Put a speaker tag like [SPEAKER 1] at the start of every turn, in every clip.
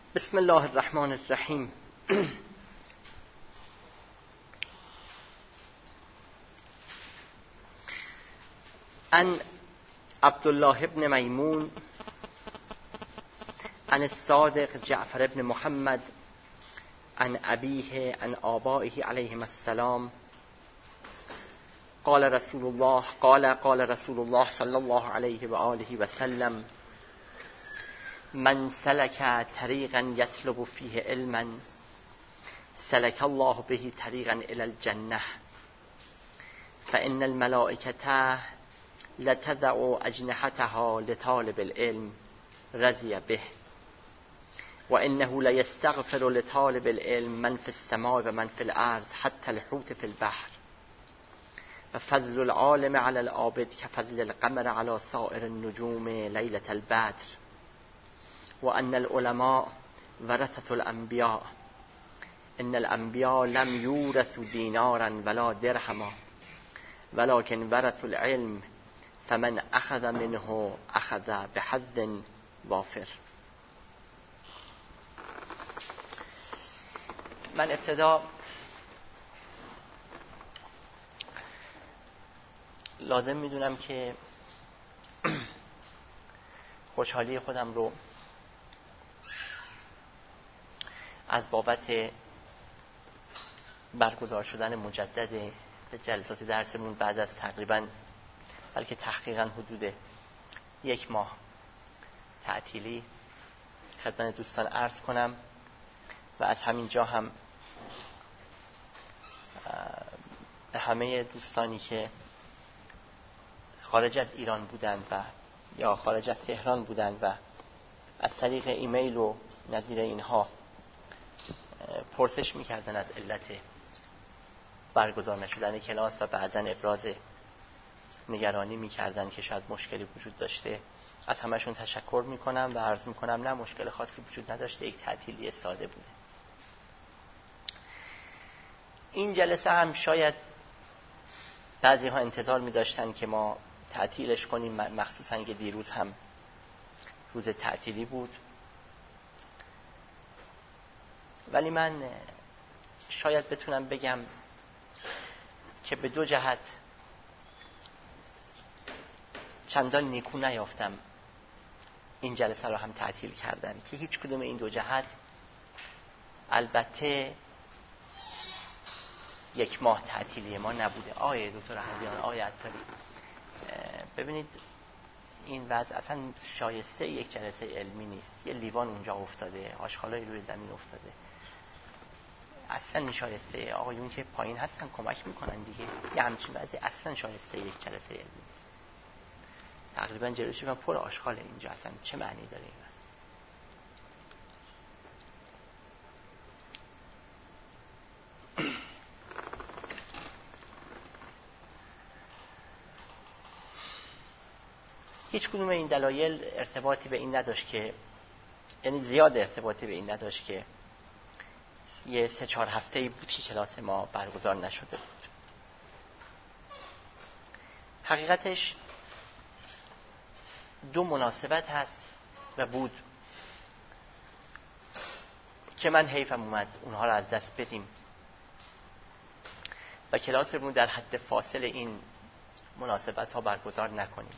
[SPEAKER 1] بسم الله الرحمن الرحیم. عن عبدالله ابن میمون عن الصادق جعفر ابن محمد عن ابیه عن آبائه علیهم السلام قال رسول الله صلی الله علیه و آله و سلم من سلك طریقا یطلب فیه علما سلك الله به طریقا الی الجنه فان الملائکه لتضع اجنحتها لطالب العلم رضی به و انه لیستغفر لطالب العلم من فی السماء و من فی الارض حتی الحوت فی البحر و فضل العالم علی العابد كفضل القمر علی سائر النجوم لیلة البدر و ان العلماء ورثة الانبیاء ان الانبیاء لم یورثوا دینارا ولا درهما ولكن ورثوا العلم فمن اخذ منه اخذ بحظ وافر. من ابتدا لازم میدونم که خوشحالی خودم رو از بابت برگزار شدن مجدد به جلسات درسمون بعد از تقریباً بلکه تحقیقاً حدود 1 ماه تعطیلی خدمت دوستان عرض کنم و از همین جا هم به همه دوستانی که خارج از ایران بودند و یا خارج از تهران بودند و از طریق ایمیل و نظیر اینها پرسش می‌کردن از علت برگزار نشدن کلاس و بعضن ابراز نگرانی می‌کردن که شاید مشکلی وجود داشته، از همشون تشکر می‌کنم و عرض می‌کنم نه، مشکل خاصی وجود نداشته، یک تعطیلی ساده بوده. این جلسه هم شاید بعضی‌ها انتظار می‌داشتن که ما تعطیلش کنیم، مخصوصاً که دیروز هم روز تعطیلی بود، ولی من شاید بتونم بگم که به 2 جهت چندان نیکو نیافتم این جلسه رو هم تعطیل کردم که هیچ کدوم این 2 جهت البته 1 ماه تعطیلی ما نبوده. آقای دکتر حدیان، آقای عطاری، ببینید این وضع اصلا شایسته یک جلسه علمی نیست. یه لیوان اونجا افتاده، آشغالای روی زمین افتاده، اصلا شایسته آقایون که پایین هستن کمک میکنن دیگه، یه همچین وضعی اصلا شایسته یک جلسه علمی نیست. تقریبا جلوشی من پر آشغاله اینجا، اصلا چه معنی داره این وضع؟ هیچ کدوم این دلایل ارتباطی به این نداشت که، یعنی زیاد ارتباطی به این نداشت که یه 3-4 هفته‌ای بود که کلاس ما برگزار نشده بود. حقیقتش 2 مناسبت هست و بود که من حیفم اومد اونها رو از دست بدیم و کلاسمون در حد فاصل این مناسبت ها برگزار نکنیم.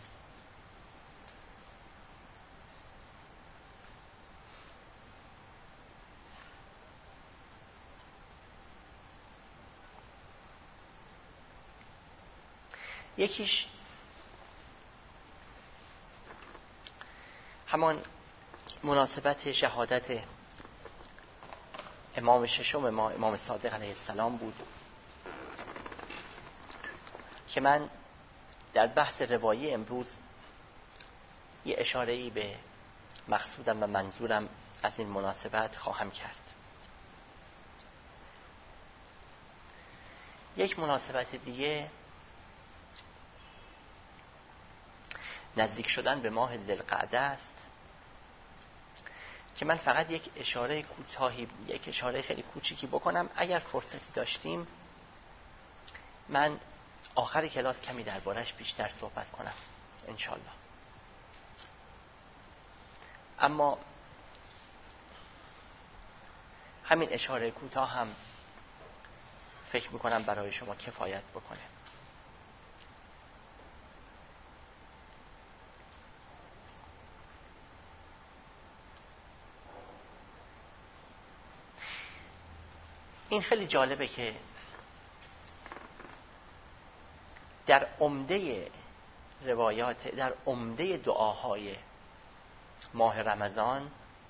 [SPEAKER 1] یکیش همان مناسبت شهادت امام ششم ما، امام صادق علیه السلام بود که من در بحث روایی امروز یه اشاره‌ای به مقصودم و منظورم از این مناسبت خواهم کرد. یک مناسبت دیگه نزدیک شدن به ماه ذوالقعده است که من فقط یک اشاره کوتاهی، یک اشاره خیلی کوچیکی بکنم. اگر فرصتی داشتیم من آخر کلاس کمی دربارش بیشتر صحبت کنم انشالله. اما همین اشاره کوتاه هم فکر میکنم برای شما کفایت بکنه. این خیلی جالبه که در عمده روایات، در عمده دعاهای ماه رمضان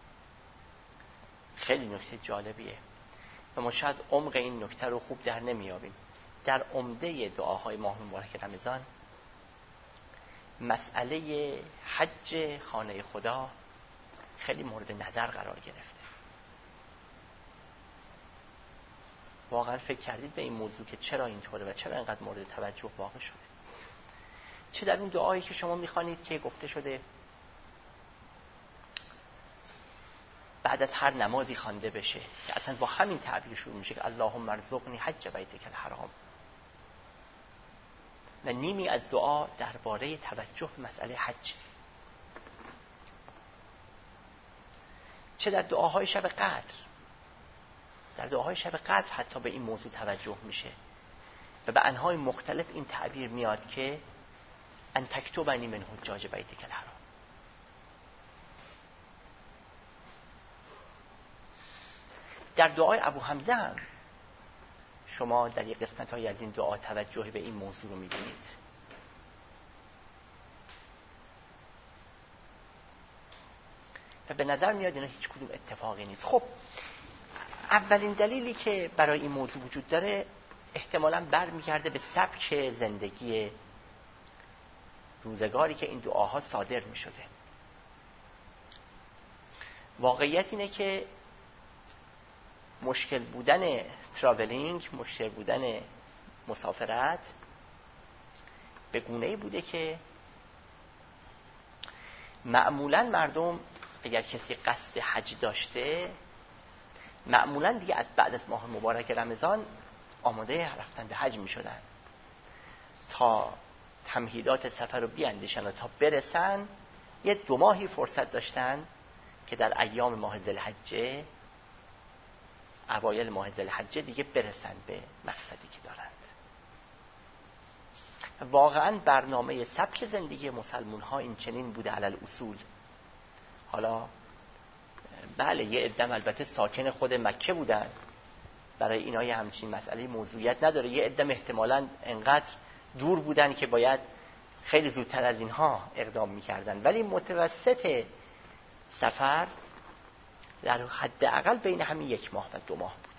[SPEAKER 1] خیلی نکته جالبیه و ما شاید عمق این نکته رو خوب در نمیابیم. در عمده دعاهای ماه مبارک رمضان مسئله حج خانه خدا خیلی مورد نظر قرار گرفته. واقعا فکر کردید به این موضوع که چرا اینطوره و چرا اینقدر مورد توجه واقع شده؟ چه در اون دعایی که شما میخوانید که گفته شده بعد از هر نمازی خوانده بشه که اصلا با همین تعبیر شروع میشه که اللهم ارزقنی حج بیتک الحرام، و نیمی از دعا درباره توجه به مسئله حج. چه در دعاهای شب قدر، در دعاهای شب قدر حتی به این موضوع توجه میشه و به انواع مختلف این تعبیر میاد که ان تکتبنی من حجاج بیتک الحرام. در دعای ابو حمزه هم شما در یک قسمت‌های از این دعا توجه به این موضوع رو می‌بینید. و به نظر میاد اینا هیچ کدوم اتفاقی نیست. خب اولین دلیلی که برای این موضوع وجود داره احتمالاً برمیگرده به سبک زندگی روزگاری که این دعاها صادر می‌شده. واقعیت اینه که مشکل بودن تراولینگ، مشکل بودن مسافرت به گونه‌ای بوده که معمولاً مردم اگر کسی قصد حج داشته معمولاً دیگه از بعد از ماه مبارک رمضان آماده رفتن به حج می‌شدن تا تمهیدات سفر رو بیاندیشن و تا برسن. یه 2 ماهی فرصت داشتن که در ایام ماه ذوالحجه، اوایل ماه ذوالحجه دیگه برسن به مقصدی که دارند. واقعا برنامه سبک زندگی مسلمون ها این چنین بوده علل اصول. حالا بله یه عده البته ساکن خود مکه بودن، برای اینا یه همچین مسئله موضوعیت نداره. یه عده احتمالاً انقدر دور بودن که باید خیلی زودتر از اینها اقدام میکردن، ولی متوسط سفر در حداقل بین همین 1 ماه و 2 ماه بوده.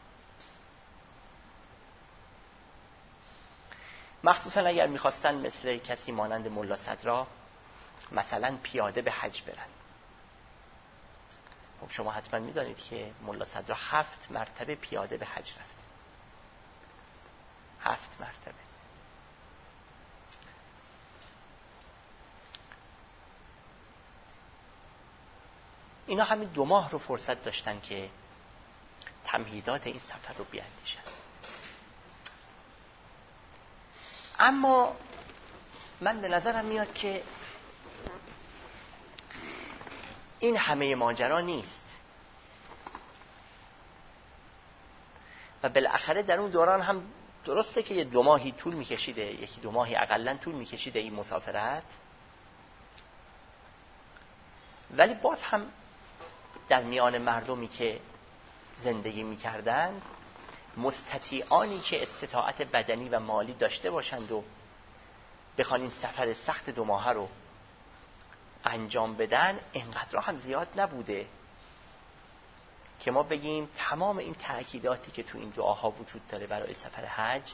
[SPEAKER 1] مخصوصا اگر میخواستن مثل کسی مانند ملا صدرا مثلا پیاده به حج برن. خب شما حتما میدانید که ملا صدرا 7 مرتبه پیاده به حج رفته. 7 مرتبه. اینا همین 2 ماه رو فرصت داشتن که تمهیدات این سفر رو بیاندیشن. اما من به نظرم میاد که این همه ماجرا نیست و بالاخره در اون دوران هم درسته که 2 ماهی طول میکشیده، 1-2 ماهی اقلن طول میکشیده این مسافرت، ولی باز هم در میان مردمی که زندگی میکردند مستطیعانی که استطاعت بدنی و مالی داشته باشند و بخوان این سفر سخت 2 ماهه رو انجام بدن اینقدر هم زیاد نبوده که ما بگیم تمام این تأکیداتی که تو این دعاها وجود داره برای سفر حج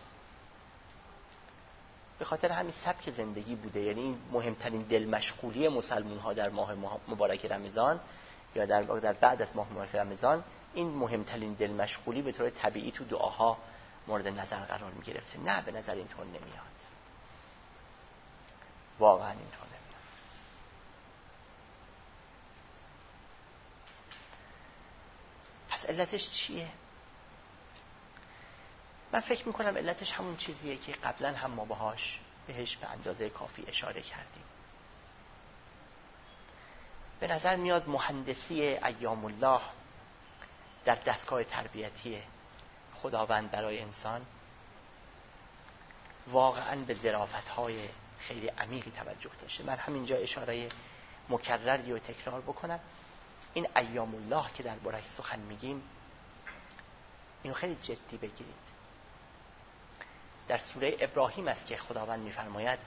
[SPEAKER 1] به خاطر همین سبک زندگی بوده. یعنی این مهمترین دل مشغولی مسلمون ها در ماه مبارک رمضان یا در بعد از ماه مبارک رمضان، این مهمترین دل مشغولی به طور طبیعی تو دعاها مورد نظر قرار می گرفته. نه، به نظر اینطور نمیاد، واقعا اینطور نمیاد. پس علتش چیه؟ من فکر میکنم علتش همون چیزیه که قبلا هم ما بهش به اندازه کافی اشاره کردیم. به نظر میاد مهندسی ایام الله در دستگاه تربیتی خداوند برای انسان واقعاً به ظرافت‌های خیلی عمیقی توجه داشته. من همینجا اشاره مکرری و تکرار بکنم. این ایام الله که درباره‌اش سخن میگیم اینو خیلی جدی بگیرید. در سوره ابراهیم است که خداوند می‌فرماید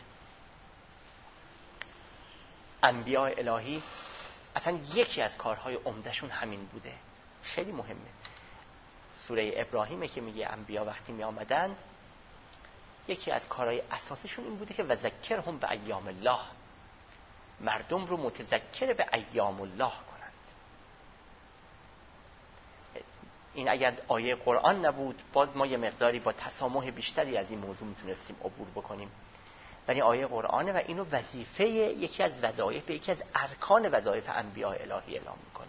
[SPEAKER 1] انبیاء الهی اصلا یکی از کارهای عمدهشون همین بوده. خیلی مهمه. سوره ابراهیمه که میگه انبیا وقتی می آمدند یکی از کارهای اساسیشون این بوده که وذکرهم به ایام الله، مردم رو متذکر به ایام الله کنند. این اگر آیه قرآن نبود باز ما یه مقداری با تسامح بیشتری از این موضوع میتونستیم عبور بکنیم، ولی آیه قرآنه و اینو وظیفه یکی از وظایف، یکی از ارکان وظایف انبیاء الهی اعلام میکنه.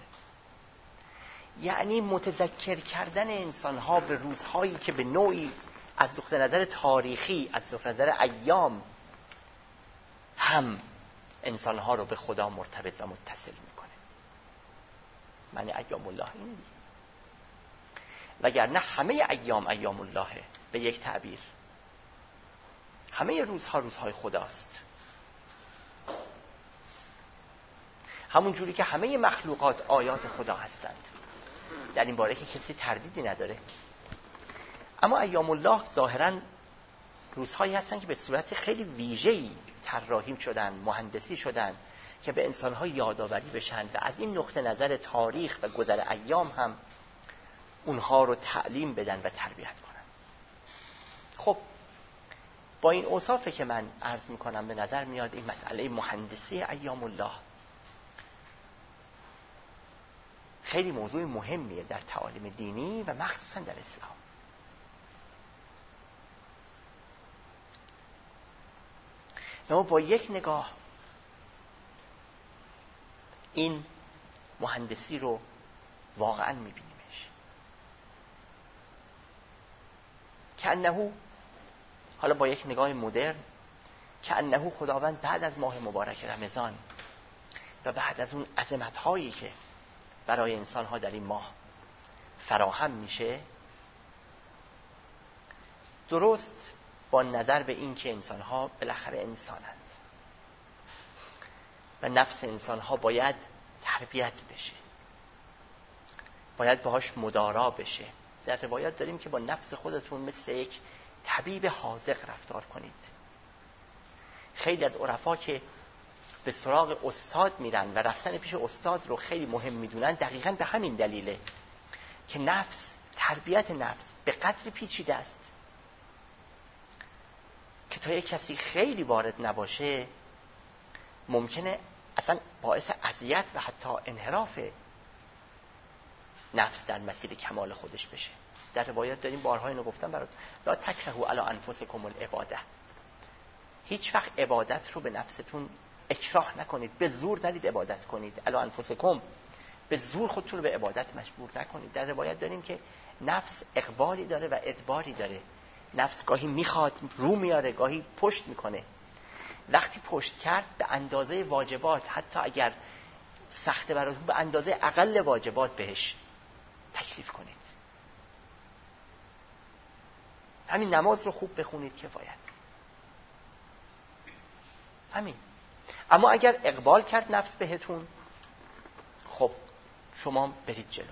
[SPEAKER 1] یعنی متذکر کردن انسانها به روزهایی که به نوعی از نقطه نظر تاریخی، از نقطه نظر ایام هم انسانها رو به خدا مرتبط و متصل میکنه. معنی ایام الله اینه دیگه. وگرنه همه ایام ایام اللهه. به یک تعبیر همه روزها روزهای خداست. همون جوری که همه مخلوقات آیات خدا هستند، در این باره که کسی تردیدی نداره. اما ایام الله ظاهراً روزهایی هستن که به صورت خیلی ویژه‌ای طراحی شدن، مهندسی شدن که به انسان‌ها یادآوری بشن و از این نقطه نظر تاریخ و گذر ایام هم اونها رو تعلیم بدن و تربیت کنن. خب با این اوصافی که من عرض میکنم به نظر میاد این مسئله مهندسی ایام الله خیلی موضوع مهمیه در تعالیم دینی و مخصوصا در اسلام. ما با یک نگاه این مهندسی رو واقعا میبینیمش که انه، حالا با یک نگاه مدرن، که انه خداوند بعد از ماه مبارک رمضان و بعد از اون عظمت‌هایی که برای انسان‌ها در این ماه فراهم میشه، درست با نظر به این که انسان‌ها بالاخره انسانند و نفس انسان‌ها باید تربیت بشه، باید باهاش مدارا بشه. در روایات داریم که با نفس خودتون مثل یک طبیب حاذق رفتار کنید. خیلی از عرفا که به سراغ استاد میرن و رفتن پیش استاد رو خیلی مهم میدونن، دقیقاً به همین دلیله که نفس، تربیت نفس به قدری پیچیده است که تا یک کسی خیلی وارد نباشه ممکنه اصلا باعث اذیت و حتی انحراف نفس در مسیر کمال خودش بشه. در روایات داریم، بارها اینو گفتم برات، لا تکرهوا علی انفسکم العباده، هیچ وقت عبادت رو به نفستون اکراه نکنید، به زور نرید عبادت کنید. علی انفسکم، به زور خودتون رو به عبادت مجبور نکنید. در روایات داریم که نفس اقبالی داره و ادباری داره. نفس گاهی میخواد رو میاره، گاهی پشت میکنه. وقتی پشت کرد به اندازه واجبات، حتی اگر سخته براتون، به اندازه اقل واجبات بهش تکلیف کنید. همین نماز رو خوب بخونید کفایت. همین. اما اگر اقبال کرد نفس بهتون، خب شما برید جلو.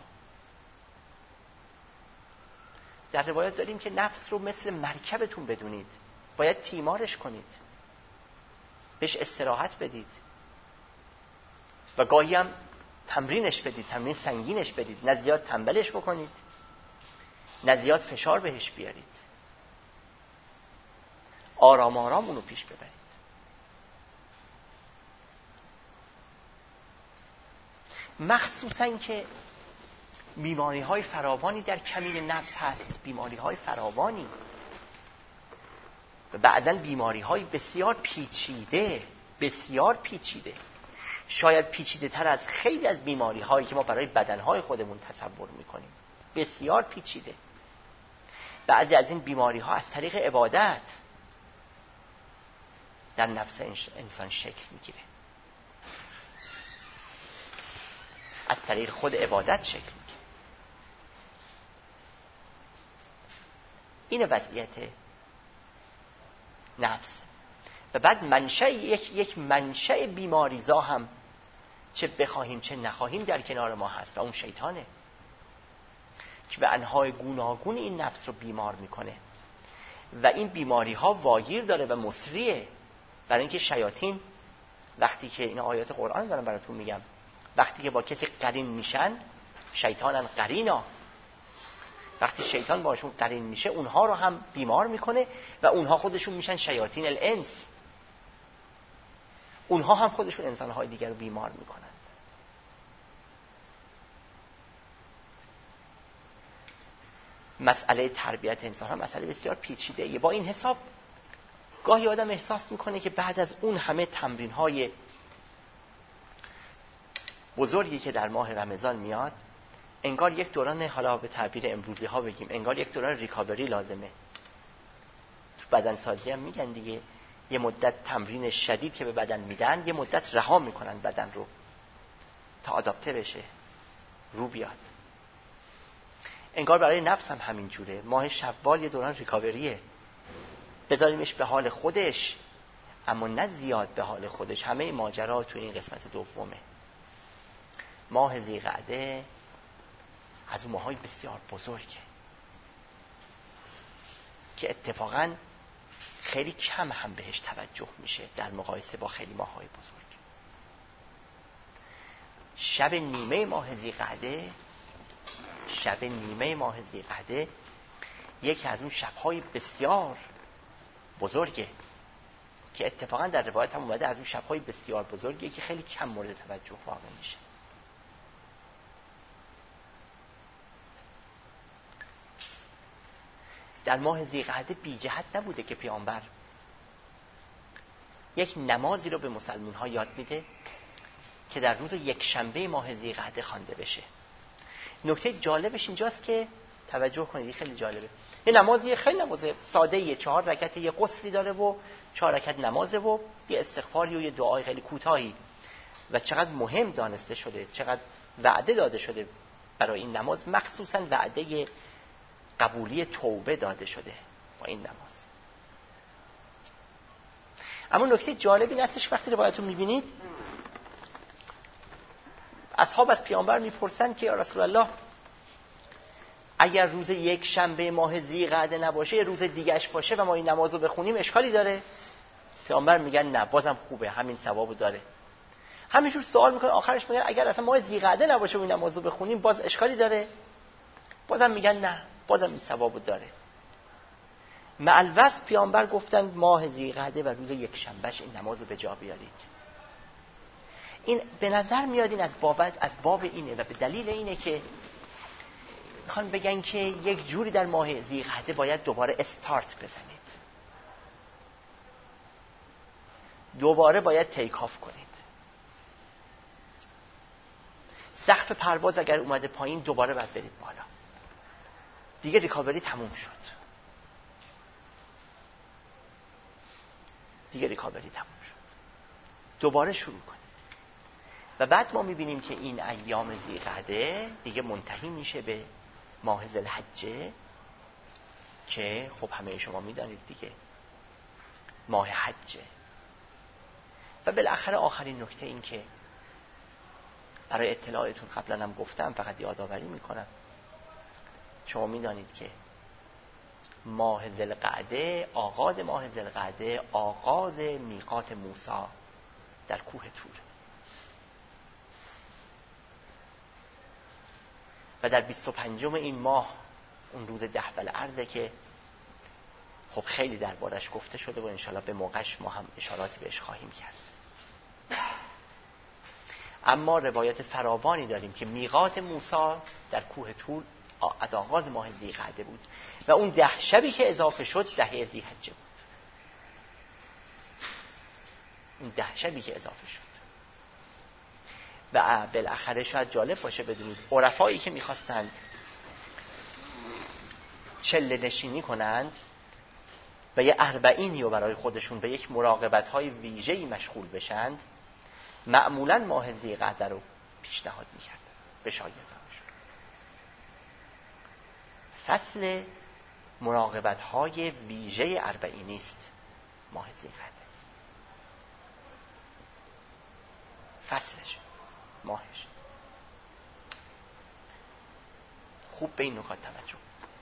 [SPEAKER 1] در روایات داریم که نفس رو مثل مرکبتون بدونید، باید تیمارش کنید، بهش استراحت بدید و گاهی هم تمرینش بدید، تمرین سنگینش بدید، نه زیاد تنبلش بکنید، نه زیاد فشار بهش بیارید، آرام آرام اونو پیش ببرید. مخصوصاً که بیماری‌های فراوانی در کمین نفس هست، بیماری‌های فراوانی و بعداً بیماری‌های بسیار پیچیده، بسیار پیچیده، شاید پیچیده تر از خیلی از بیماری‌هایی که ما برای بدن‌های خودمون تصور می‌کنیم. بسیار پیچیده. بعضی از این بیماری‌ها از طریق عبادت در نفس انسان شکل می‌گیره، از طریق خود عبادت شکل می‌گیره. این وضعیت نفس. و بعد منشأ یک منشأ بیماریزا هم چه بخواهیم چه نخواهیم در کنار ما هست و اون شیطانه که به انواع گوناگون این نفس رو بیمار میکنه و این بیماری ها واگیر داره و مصریه. برای اینکه شیاطین وقتی که این آیات قرآن دارم براتون میگم، وقتی که با کسی قرین میشن، شیطانن قرینا، وقتی شیطان باشون قرین میشه اونها رو هم بیمار میکنه و اونها خودشون میشن شیاطین الانس، اونها هم خودشون انسانهای دیگر رو بیمار میکنن. مسئله تربیت انسان ها مسئله بسیار پیچیده ایه. با این حساب گاهی آدم احساس میکنه که بعد از اون همه تمرین های بزرگی که در ماه رمضان میاد، انگار یک دوران، حالا به تعبیر امروزی ها بگیم، انگار یک دوران ریکاوری لازمه. تو بدن سازی هم میگن دیگه، یه مدت تمرین شدید که به بدن میدن، یه مدت رها میکنن بدن رو تا آداپته بشه، رو بیاد. انگار برای نفس هم همین جوره. ماه شوال یه دوران ریکاوریه، بذاریمش به حال خودش، اما نه زیاد به حال خودش. همه ماجرا تو این قسمت دومه. ماه ذی‌قعده از اون ماهای بسیار بزرگه که اتفاقاً خیلی کم هم بهش توجه میشه در مقایسه با خیلی ماهای بزرگ. شب نیمه ماه ذی‌قعده یکی از اون شب‌های بسیار بزرگه که اتفاقاً در روایت هم اومده از اون شب‌های بسیار بزرگه که خیلی کم مورد توجه واقع میشه. در ماه ذی‌قعده بی جهت نبوده که پیامبر یک نمازی رو به مسلمان ها یاد میده که در روز یک شنبه ماه ذی‌قعده خوانده بشه. نکته جالبش اینجاست که توجه کنید، خیلی جالبه. یه نمازی خیلی نماز ساده‌ایه، 4 رکعت، یه غسلی داره و 4 رکعت نمازه و یه استغفاری و یه دعای خیلی کوتاهی و چقدر مهم دانسته شده، چقدر وعده داده شده برای این نماز، مخصوصاً وعده قبولی توبه داده شده با این نماز. اما نکته جالبی این هستش وقتی روایتو میبینید، اصحاب از پیامبر میپرسن که یا رسول الله اگر روز یک شنبه ماه ذی‌قعده نباشه، روز دیگهش باشه و ما این نمازو بخونیم اشکالی داره؟ پیامبر میگن نه، بازم خوبه، همین ثوابو داره. همینجور سوال میکنن، آخرش میگن اگر اصلا ماه ذی‌قعده نباشه و این نمازو بخونیم باز اشکالی داره؟ بازم میگن نه، بازم این ثوابو داره. مع الوصف پیامبر گفتن ماه ذی‌قعده و روز یک شنبهش این نمازو به جا بیارید. این به نظر میاد این از باب اینه و به دلیل اینه که میخوان بگن که یک جوری در ماه ذی‌قعده باید دوباره استارت بزنید، دوباره باید تیک آف کنید. سقف پرواز اگر اومده پایین دوباره باید برید بالا. دیگه ریکاوری تموم شد. دوباره شروع کنید. و بعد ما میبینیم که این ایام ذی‌قعده دیگه منتهی میشه به ماه ذوالحجه که خب همه شما میدانید دیگه ماه حجه. و بالاخره آخرین نکته این که برای اطلاعتون قبلا هم گفتم، فقط یادآوری میکنم، شما میدانید که ماه ذوالقعده، آغاز ماه ذوالقعده آغاز میقات موسی در کوه طور و در 25 این ماه اون روز 10 بالعرضه که خب خیلی دربارش گفته شده و انشالله به موقعش ما هم اشاراتی بهش خواهیم کرد. اما روایت فراوانی داریم که میقات موسی در کوه طور از آغاز ماه ذی‌قعده بود و اون 10 شبی که اضافه شد 10 ذی‌حجه بود. اون 10 شبی که اضافه شد. و بالاخره شاید جالب باشه بدونید عرفایی که میخواستند چله نشینی کنند و یه اربعینی رو برای خودشون به یک مراقبت‌های ویژه‌ای مشغول بشند، معمولاً ماه ذی‌قعده رو پیشنهاد می‌کردن به شاگردانشون. فصل مراقبت‌های ویژه اربعینی است ماه ذی‌قعده. فصلش، ماهش. خوب به این نکات توجه.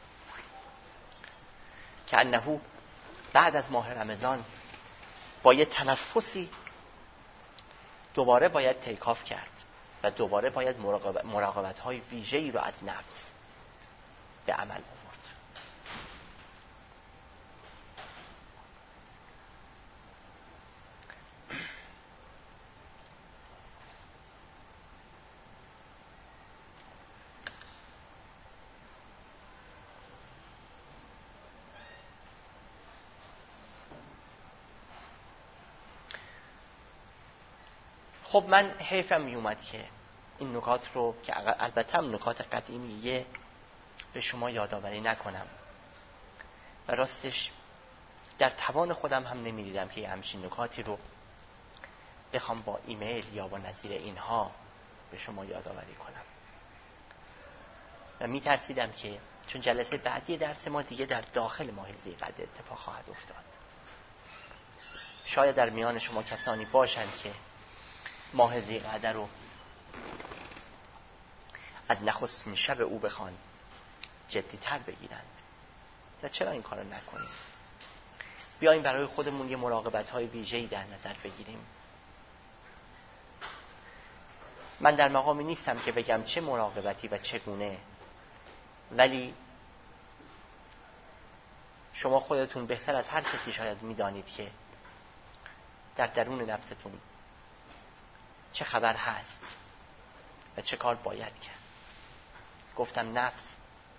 [SPEAKER 1] که انه بعد از ماه رمضان با یه تنفسی دوباره باید تیکاف کرد و دوباره باید مراقبت‌های ویژه‌ای رو از نفس به عمل آورد. خب من حیفم میومد که این نکات رو که البته هم نکات قدیمیه به شما یادآوری نکنم و راستش در توان خودم هم نمیدیدم که همچین نکاتی رو بخوام با ایمیل یا با نظیر اینها به شما یادآوری کنم و میترسیدم که چون جلسه بعدی درس ما دیگه در داخل ماه ذی‌قعده اتفاق خواهد افتاد. شاید در میان شما کسانی باشند که ماه ذی‌قعده رو از نخستین شب او بخوان جدی‌تر بگیرند. و چرا این کارو نکنیم؟ بیاییم برای خودمون یه مراقبت‌های ویژه‌ای در نظر بگیریم. من در مقامی نیستم که بگم چه مراقبتی و چگونه، ولی شما خودتون بهتر از هر کسی شاید می‌دانید که در درون نفستون چه خبر هست و چه کار باید کرد. گفتم نفس،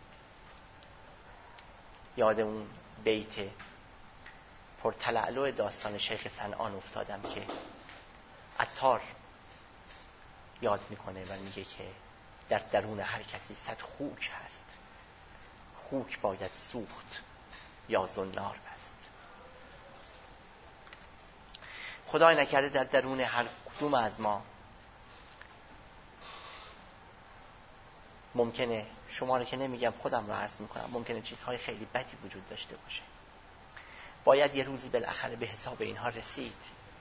[SPEAKER 1] یاد اون بیت پرتلعلو داستان شیخ صنعان افتادم که عطار یاد میکنه و میگه که در درون هر کسی 100 خوک هست، خوک باید سوخت یا زنار بست. خدای نکرده در درون هر کدوم از ما ممکنه، شما رو که نمیگم خودم رو عرض میکنم، ممکنه چیزهای خیلی بدی وجود داشته باشه. باید یه روزی بالاخره به حساب اینها رسید.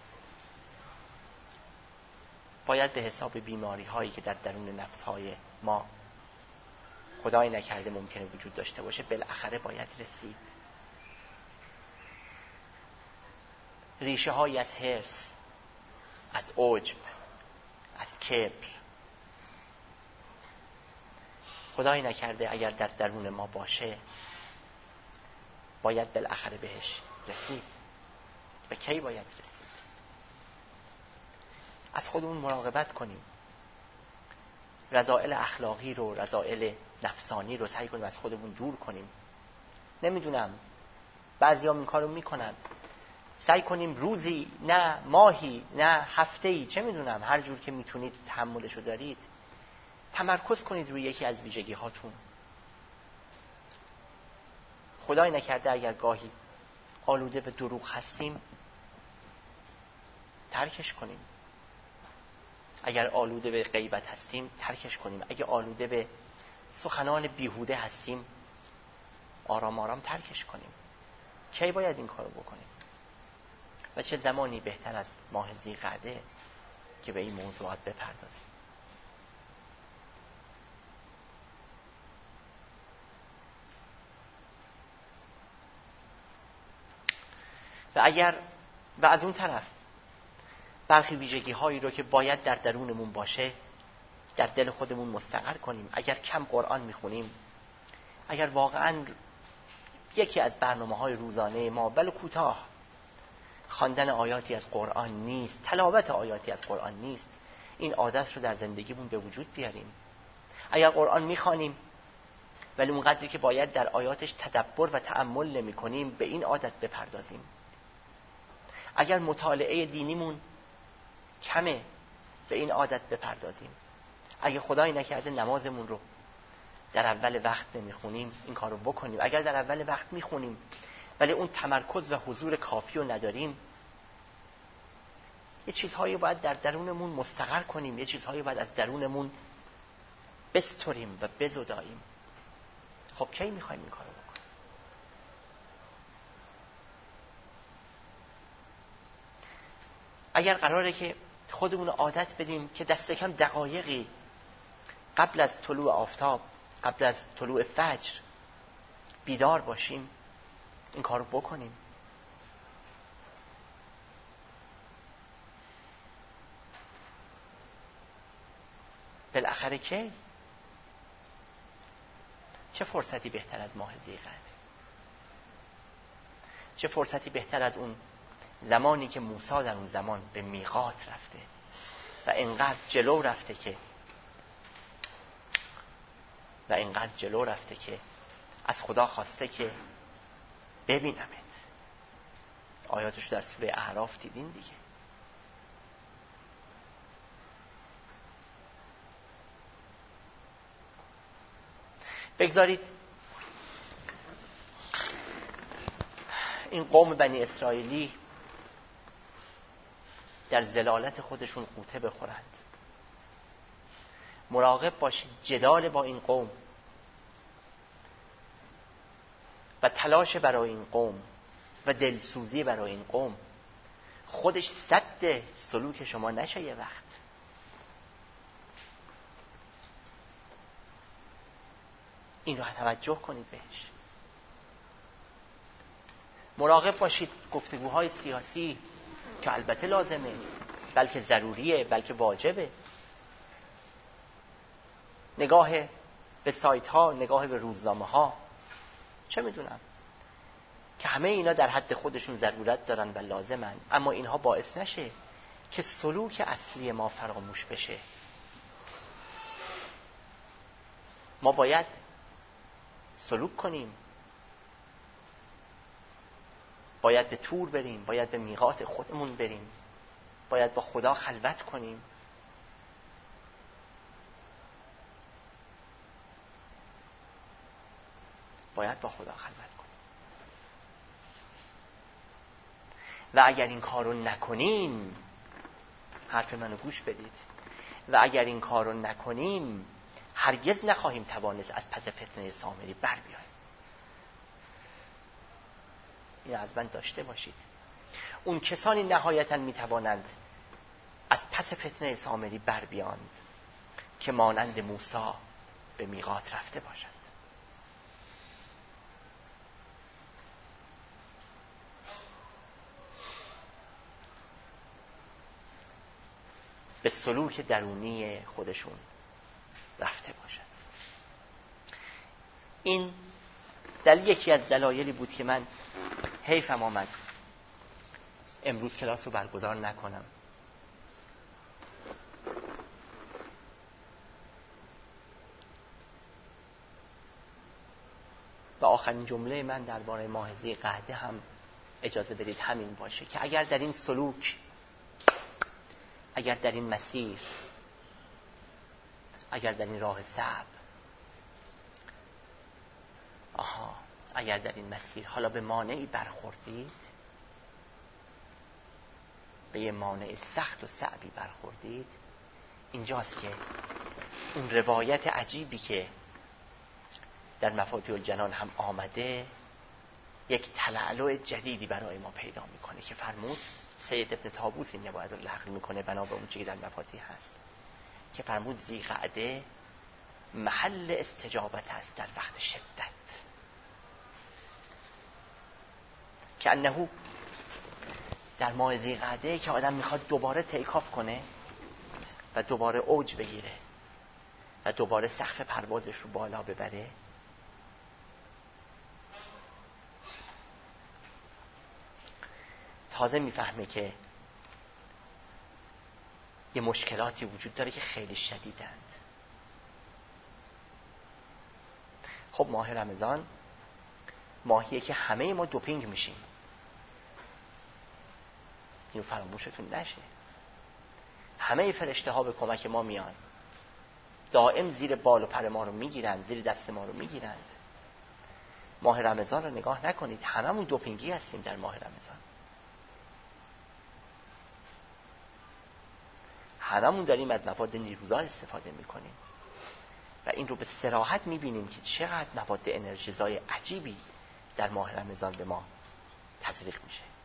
[SPEAKER 1] باید به حساب بیماری هایی که در درون نفس های ما خدای نکرده ممکنه وجود داشته باشه بالاخره باید رسید. ریشه هایی از حرص، از عجب، از کبر، خدای نکرده اگر در درون ما باشه باید بالاخره بهش رسید. به کی باید رسید؟ از خودمون مراقبت کنیم. رذائل اخلاقی رو، رذائل نفسانی رو سعی کنیم از خودمون دور کنیم. نمیدونم، بعضی هم این کارو میکنن. سعی کنیم روزی، نه ماهی، نه هفته‌ای، چه میدونم، هر جور که میتونید تحملشو دارید، تمرکز کنید روی یکی از ویژگی هاتون. خدای نکرده اگر گاهی آلوده به دروغ هستیم ترکش کنیم. اگر آلوده به غیبت هستیم ترکش کنیم. اگر آلوده به سخنان بیهوده هستیم آرام آرام ترکش کنیم. کی باید این کارو بکنیم؟ و چه زمانی بهتر از ماه ذی‌قعده که به این موضوعات بپردازیم؟ و از اون طرف برخی ویژگی هایی رو که باید در درونمون باشه در دل خودمون مستقر کنیم. اگر کم قرآن میخونیم، اگر واقعا یکی از برنامه‌های روزانه ما ولو کوتاه خواندن آیاتی از قرآن نیست، تلاوت آیاتی از قرآن نیست، این عادت رو در زندگیمون به وجود بیاریم. اگر قرآن میخوانیم ولی اونقدری که باید در آیاتش تدبر و تأمل نمی‌کنیم، به این عادت بپردازیم. اگر مطالعه دینیمون کمه، به این عادت بپردازیم. اگه خدای نکرده نمازمون رو در اول وقت نمیخونیم، این کار رو بکنیم. اگر در اول وقت میخونیم ولی اون تمرکز و حضور کافی رو نداریم، یه چیزهایی باید در درونمون مستقر کنیم، یه چیزهایی باید از درونمون بستریم و بزداییم. خب کی میخوایم این کار رو بکنیم؟ اگر قراره که خودمون عادت بدیم که دست کم دقایقی قبل از طلوع آفتاب، قبل از طلوع فجر بیدار باشیم، این کارو بکنیم. بالاخره کی؟ چه فرصتی بهتر از ماه ذی‌قعده؟ چه فرصتی بهتر از اون زمانی که موسی در اون زمان به میقات رفته و اینقدر جلو رفته که از خدا خواسته که ببینمت. آیاتش در سوره اعراف دیدین دیگه. بگذارید این قوم بنی اسرائیلی در ضلالت خودشون غوطه بخورند. مراقب باشید جدال با این قوم و تلاش برای این قوم و دلسوزی برای این قوم خودش سد سلوک شما نشه. یه وقت این رو توجه کنید بهش. مراقب باشید گفتگوهای سیاسی که البته لازمه، بلکه ضروریه، بلکه واجبه، نگاه به سایت ها، نگاه به روزنامه ها، چه میدونم، که همه اینا در حد خودشون ضرورت دارن و لازمن، اما اینها باعث نشه که سلوک اصلی ما فراموش بشه. ما باید سلوک کنیم، باید به طور بریم، باید به میقات خودمون بریم، باید با خدا خلوت کنیم. و اگر این کارو نکنیم، حرف منو گوش بدید، و اگر این کارو نکنیم هرگز نخواهیم توانست از پس فتنه سامری بر بیاییم. این از من داشته باشید. اون کسانی نهایتاً میتوانند از پس فتنه سامری بر بیاند که مانند موسی به میقات رفته باشند. به سلوک درونی خودشون رفته باشند. این یکی از دلایلی بود که من حیفم آمد امروز کلاس رو برگزار نکنم. و آخرین جمله من درباره ماه ذی‌قعده هم اجازه بدید همین باشه که اگر در این سلوک، اگر در این مسیر، اگر در این راه صعب، اگر در این مسیر حالا به مانعی برخوردید، به یه مانع سخت و صعبی برخوردید، اینجاست که اون روایت عجیبی که در مفاتیح الجنان هم آمده یک تلألؤ جدیدی برای ما پیدا میکنه که فرمود سید ابن طاووس این روایت رو نقل میکنه بنا به اون چیزی که در مفاتیح هست، که فرمود ذی‌قعده محل استجابت است در وقت شدت، که انه در ماه ذی‌قعده که آدم میخواد دوباره تیکاف کنه و دوباره اوج بگیره و دوباره سقف پروازش رو بالا ببره، تازه میفهمه که یه مشکلاتی وجود داره که خیلی شدیدند. خب ماه رمضان ماهیه که همه ما دوپینگ میشیم، اینو فراموشتون نشه. همه فرشته ها به کمک ما میان، دائم زیر بال و پر ما رو میگیرن، زیر دست ما رو میگیرن. ماه رمضان رو نگاه نکنید، هممون دوپینگی هستیم در ماه رمضان. هممون داریم از مواد نیروزا استفاده میکنیم و این رو به صراحت میبینیم که چقدر مواد انرژیزای عجیبی در ماه رمضان به ما تزریق میشه.